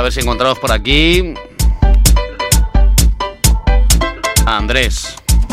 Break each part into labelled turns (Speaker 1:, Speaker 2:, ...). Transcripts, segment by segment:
Speaker 1: ver si encontramos por aquí a Andrés.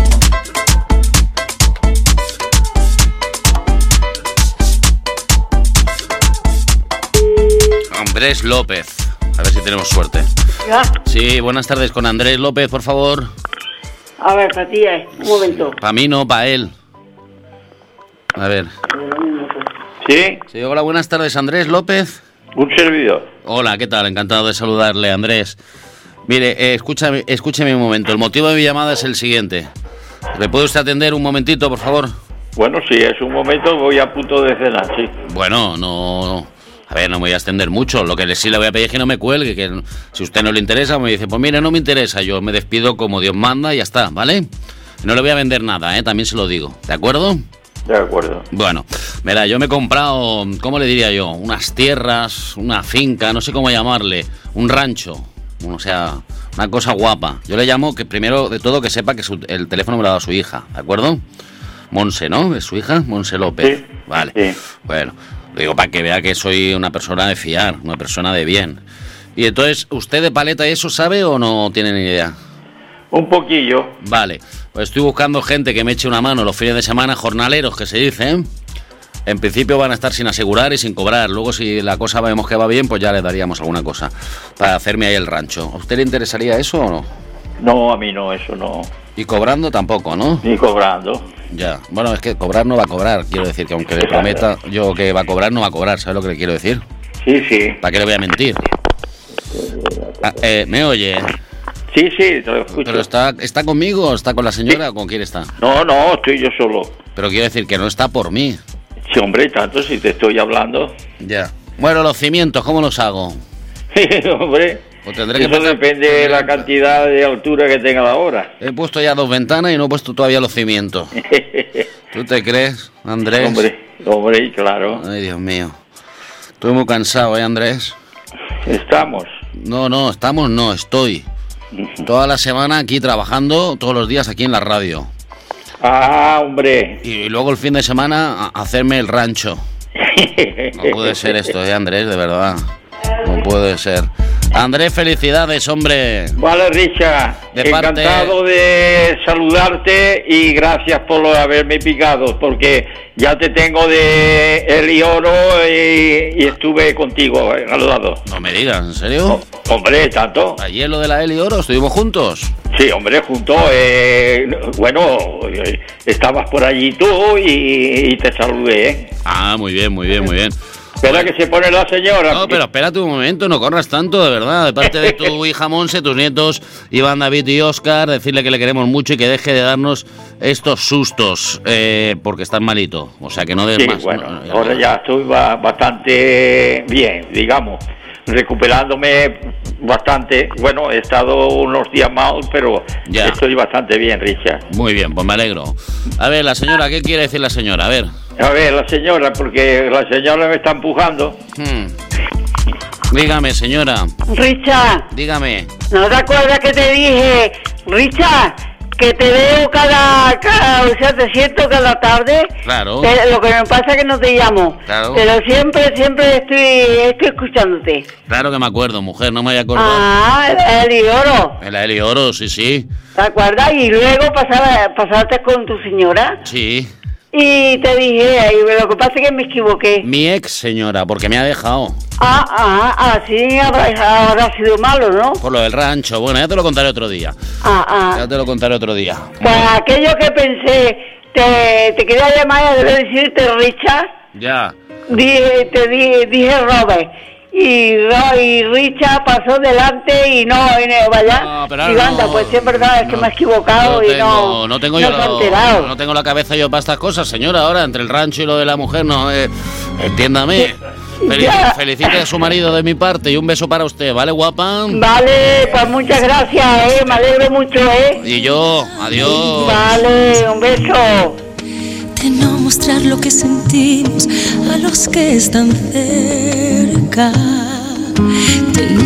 Speaker 1: Andrés López. A ver si tenemos suerte.
Speaker 2: ¿Ya?
Speaker 1: Sí, buenas tardes, con Andrés López, por favor.
Speaker 2: A ver, para ti, un momento.
Speaker 1: Para mí no, para él. A ver.
Speaker 3: ¿Sí?
Speaker 1: Sí, hola, buenas tardes, Andrés López.
Speaker 3: Un servidor.
Speaker 1: Hola, ¿qué tal? Encantado de saludarle, Andrés. Mire, escúcheme un momento. El motivo de mi llamada es el siguiente. ¿Le puede usted atender un momentito, por favor?
Speaker 3: Bueno, sí, es un momento, voy a punto de cenar, sí.
Speaker 1: Bueno, no... A ver, no me voy a extender mucho. Lo que sí le voy a pedir es que no me cuelgue, que si usted no le interesa, me dice, pues mire, no me interesa. Yo me despido como Dios manda y ya está, ¿vale? No le voy a vender nada, también se lo digo. ¿De acuerdo?
Speaker 3: De acuerdo.
Speaker 1: Bueno, mira, yo me he comprado, ¿cómo le diría yo? Unas tierras, una finca, no sé cómo llamarle, un rancho, o sea, una cosa guapa. Yo le llamo que primero de todo que sepa que el teléfono me lo ha dado su hija, ¿de acuerdo? Monse, ¿no? ¿Es su hija? Monse López.
Speaker 3: Sí.
Speaker 1: Vale.
Speaker 3: Sí.
Speaker 1: Bueno, lo digo para que vea que soy una persona de fiar, una persona de bien. Y entonces, ¿usted de paleta eso sabe o no tiene ni idea?
Speaker 3: Un poquillo.
Speaker 1: Vale, pues estoy buscando gente que me eche una mano los fines de semana, jornaleros que se dicen. En principio van a estar sin asegurar y sin cobrar. Luego si la cosa vemos que va bien, pues ya le daríamos alguna cosa para hacerme ahí el rancho. ¿A usted le interesaría eso o no?
Speaker 3: No, a mí no, eso no.
Speaker 1: Y cobrando tampoco, ¿no?
Speaker 3: Ni cobrando.
Speaker 1: Ya, bueno, es que cobrar no va a cobrar. Quiero decir que aunque le prometa yo que va a cobrar, no va a cobrar. ¿Sabe lo que le quiero decir?
Speaker 3: Sí, sí.
Speaker 1: ¿Para qué le voy a mentir? ¿Me oye?
Speaker 3: Sí, sí, te lo escucho.
Speaker 1: ¿Pero está conmigo? ¿Está con la señora o con quién está?
Speaker 3: No, estoy yo solo.
Speaker 1: Pero quiero decir que no está por mí.
Speaker 3: Sí, hombre, tanto si te estoy hablando.
Speaker 1: Ya. Bueno, los cimientos, ¿cómo los hago?
Speaker 3: Hombre,
Speaker 1: Pues tendré que
Speaker 3: eso depende de la cantidad de altura que tenga la obra.
Speaker 1: He puesto ya 2 ventanas y no he puesto todavía los cimientos. ¿Tú te crees, Andrés?
Speaker 3: Hombre, claro.
Speaker 1: Ay, Dios mío. Estoy muy cansado, Andrés?
Speaker 3: Estamos.
Speaker 1: No, estoy. Toda la semana aquí trabajando, todos los días aquí en la radio.
Speaker 3: Ah, hombre.
Speaker 1: Y luego el fin de semana hacerme el rancho. No puede ser esto, Andrés, de verdad. No puede ser. Andrés, felicidades, hombre.
Speaker 3: Vale, Richard, encantado de saludarte y gracias por haberme picado, porque ya te tengo de El y Oro y estuve contigo al lado.
Speaker 1: No me digas, ¿en serio?
Speaker 3: Hombre, tanto.
Speaker 1: Ayer lo de la El y Oro, estuvimos juntos.
Speaker 3: Sí, hombre, juntos. Bueno, estabas por allí tú y te saludé, ¿eh?
Speaker 1: Ah, muy bien, muy bien, muy bien.
Speaker 3: Espera que se pone la señora.
Speaker 1: No, pero espérate un momento, no corras tanto, de verdad. De parte de tu hija Monse, tus nietos Iván, David y Óscar, decirle que le queremos mucho y que deje de darnos estos sustos, porque estás malito. O sea, que no des más.
Speaker 3: Bueno, ahora ya estoy bastante bien, digamos, recuperándome bastante. Bueno, he estado unos días mal, pero ya estoy bastante bien, Richard.
Speaker 1: Muy bien, pues me alegro. A ver, la señora, ¿qué quiere decir la señora?
Speaker 3: A ver, la señora, porque la señora me está empujando.
Speaker 1: Dígame, señora.
Speaker 2: Richard.
Speaker 1: Dígame.
Speaker 2: ¿No te acuerdas que te dije, Richard, que te veo o sea, te siento cada tarde?
Speaker 1: Claro.
Speaker 2: Lo que me pasa es que no te llamo.
Speaker 1: Claro.
Speaker 2: Pero siempre estoy escuchándote.
Speaker 1: Claro que me acuerdo, mujer, no me había acordado.
Speaker 2: Ah, el El y Oro.
Speaker 1: El y Oro, sí.
Speaker 2: ¿Te acuerdas? Y luego pasaste con tu señora.
Speaker 1: Sí.
Speaker 2: Y te dije, lo que pasa es que me equivoqué.
Speaker 1: Mi ex señora, porque me ha dejado.
Speaker 2: Sí, habrá sido malo, ¿no?
Speaker 1: Por lo del rancho, bueno, ya te lo contaré otro día. Ya te lo contaré otro día.
Speaker 2: Pues aquello que pensé, te quería llamar y debo decirte, Richard.
Speaker 1: Ya.
Speaker 2: Dije Robert. Y Richard pasó delante y no vaya.
Speaker 1: No, pero
Speaker 2: y anda, pues sí, es verdad, es que me he equivocado
Speaker 1: no tengo la cabeza yo para estas cosas, señora. Ahora, entre el rancho y lo de la mujer, no, entiéndame. Felicite a su marido de mi parte y un beso para usted, ¿vale, guapa?
Speaker 2: Vale, pues muchas gracias, me alegro mucho,
Speaker 1: Y yo, adiós.
Speaker 2: Vale, un beso.
Speaker 4: De no mostrar lo que sentimos a los que están cerca.